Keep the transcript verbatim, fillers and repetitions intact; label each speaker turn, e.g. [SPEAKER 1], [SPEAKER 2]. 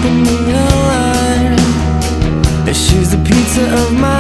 [SPEAKER 1] keeping me alive. She's the pizza of my